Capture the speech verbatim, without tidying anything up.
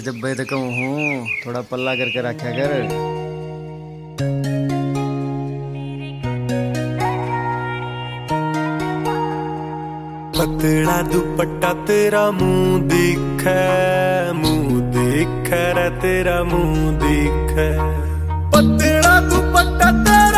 जब मैं तो कहूँ हूँ थोड़ा पल्ला करके रखा कर। पतला दुपट्टा तेरा मुंह दिखे, मुंह दिखे रे तेरा मुंह दिखे। पतला दुपट्टा तेरा